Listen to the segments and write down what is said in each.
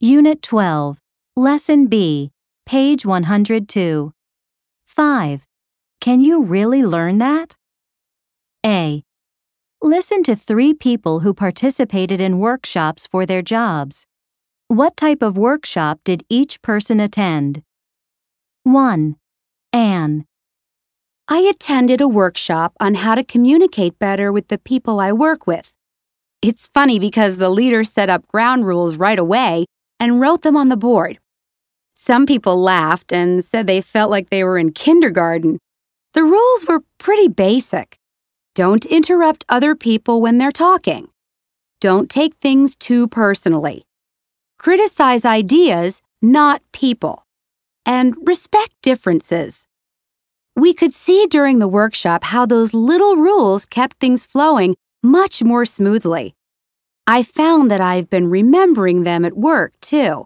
Unit 12, Lesson B, page 102. 5. Can you really learn that? A. Listen to 3 people who participated in workshops for their jobs. What type of workshop did each person attend? 1. Anne. I attended a workshop on how to communicate better with the people I work with. It's funny because the leader set up ground rules right away and wrote them on the board. Some people laughed and said they felt like they were in kindergarten. The rules were pretty basic. Don't interrupt other people when they're talking. Don't take things too personally. Criticize ideas, not people. And respect differences. We could see during the workshop how those little rules kept things flowing much more smoothly. I found that I've been remembering them at work, too.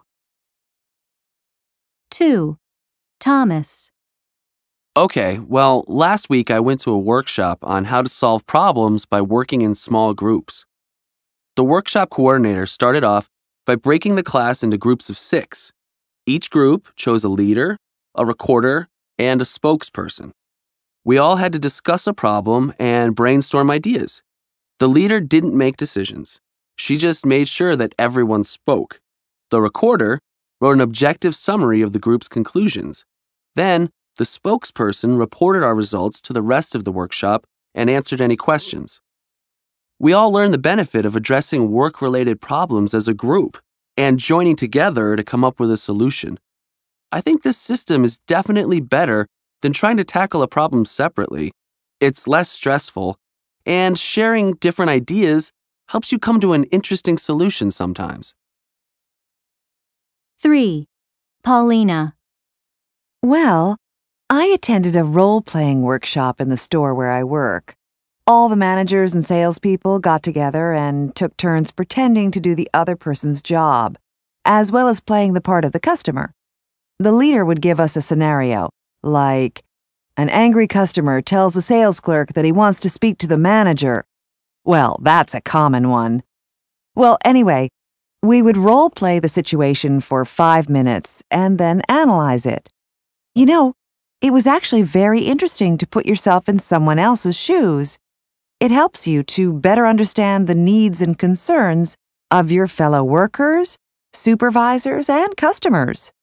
2. Thomas. Okay, well, last week I went to a workshop on how to solve problems by working in small groups. The workshop coordinator started off by breaking the class into groups of 6. Each group chose a leader, a recorder, and a spokesperson. We all had to discuss a problem and brainstorm ideas. The leader didn't make decisions. She just made sure that everyone spoke. The recorder wrote an objective summary of the group's conclusions. Then, the spokesperson reported our results to the rest of the workshop and answered any questions. We all learned the benefit of addressing work-related problems as a group and joining together to come up with a solution. I think this system is definitely better than trying to tackle a problem separately. It's less stressful, and sharing different ideas helps you come to an interesting solution sometimes. 3. Paulina. Well, I attended a role-playing workshop in the store where I work. All the managers and salespeople got together and took turns pretending to do the other person's job, as well as playing the part of the customer. The leader would give us a scenario, like, an angry customer tells the sales clerk that he wants to speak to the manager. Well, that's a common one. Well, anyway, we would role-play the situation for 5 minutes and then analyze it. You know, it was actually very interesting to put yourself in someone else's shoes. It helps you to better understand the needs and concerns of your fellow workers, supervisors, and customers.